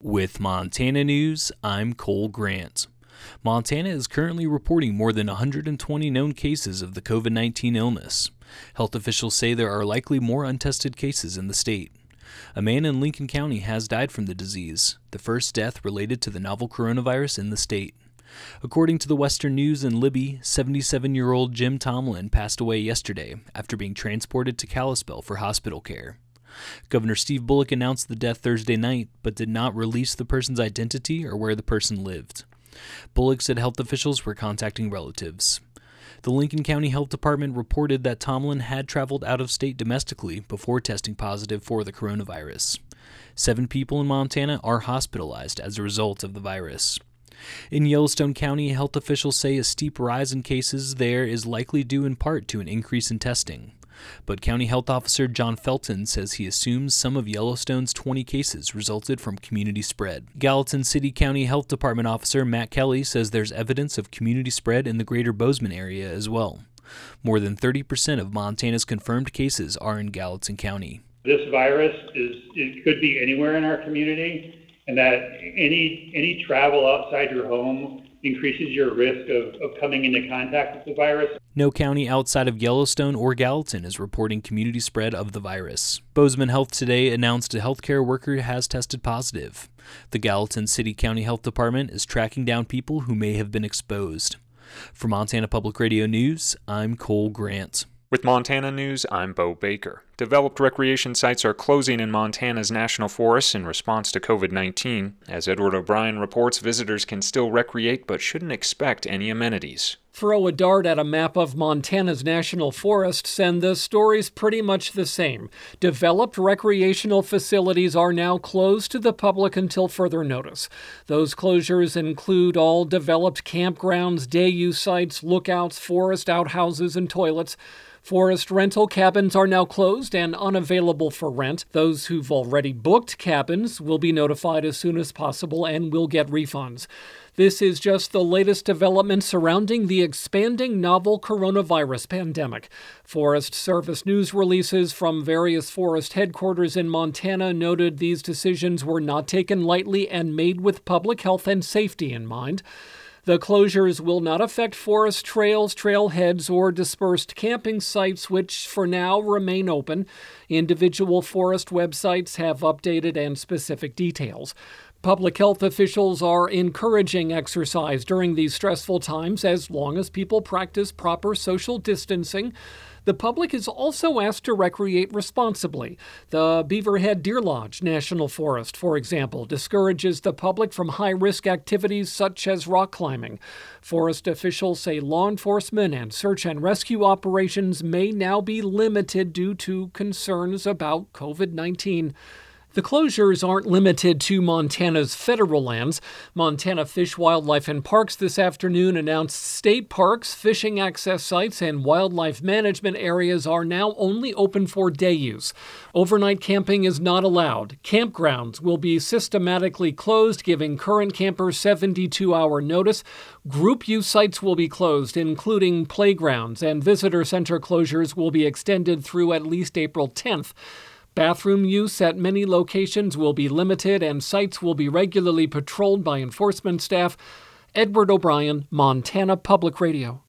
With Montana News, I'm Cole Grant. Montana is currently reporting more than 120 known cases of the COVID-19 illness. Health officials say there are likely more untested cases in the state. A man in Lincoln County has died from the disease, the first death related to the novel coronavirus in the state. According to the Western News and Libby, 77-year-old Jim Tomlin passed away yesterday after being transported to Kalispell for hospital care. Governor Steve Bullock announced the death Thursday night, but did not release the person's identity or where the person lived. Bullock said health officials were contacting relatives. The Lincoln County Health Department reported that Tomlin had traveled out of state domestically before testing positive for the coronavirus. 7 people in Montana are hospitalized as a result of the virus. In Yellowstone County, health officials say a steep rise in cases there is likely due in part to an increase in testing. But County Health Officer John Felton says he assumes some of Yellowstone's 20 cases resulted from community spread. Gallatin City County Health Department Officer Matt Kelly says there's evidence of community spread in the greater Bozeman area as well. More than 30% of Montana's confirmed cases are in Gallatin County. This virus it could be anywhere in our community, and that any travel outside your home increases your risk of coming into contact with the virus. No county outside of Yellowstone or Gallatin is reporting community spread of the virus. Bozeman Health today announced a healthcare worker has tested positive. The Gallatin City County Health Department is tracking down people who may have been exposed. For Montana Public Radio News, I'm Cole Grant. With Montana News, I'm Bo Baker. Developed recreation sites are closing in Montana's national forests in response to COVID-19. As Edward O'Brien reports, visitors can still recreate but shouldn't expect any amenities. Throw a dart at a map of Montana's national forests and the story's pretty much the same. Developed recreational facilities are now closed to the public until further notice. Those closures include all developed campgrounds, day-use sites, lookouts, forest outhouses, and toilets. Forest rental cabins are now closed and unavailable for rent. Those who've already booked cabins will be notified as soon as possible and will get refunds. This is just the latest development surrounding the expanding novel coronavirus pandemic. Forest Service news releases from various forest headquarters in Montana noted these decisions were not taken lightly and made with public health and safety in mind. The closures will not affect forest trails, trailheads, or dispersed camping sites, which for now remain open. Individual forest websites have updated and specific details. Public health officials are encouraging exercise during these stressful times as long as people practice proper social distancing. The public is also asked to recreate responsibly. The Beaverhead Deer Lodge National Forest, for example, discourages the public from high-risk activities such as rock climbing. Forest officials say law enforcement and search and rescue operations may now be limited due to concerns about COVID-19. The closures aren't limited to Montana's federal lands. Montana Fish, Wildlife, and Parks this afternoon announced state parks, fishing access sites, and wildlife management areas are now only open for day use. Overnight camping is not allowed. Campgrounds will be systematically closed, giving current campers 72-hour notice. Group use sites will be closed, including playgrounds, and visitor center closures will be extended through at least April 10th. Bathroom use at many locations will be limited and sites will be regularly patrolled by enforcement staff. Edward O'Brien, Montana Public Radio.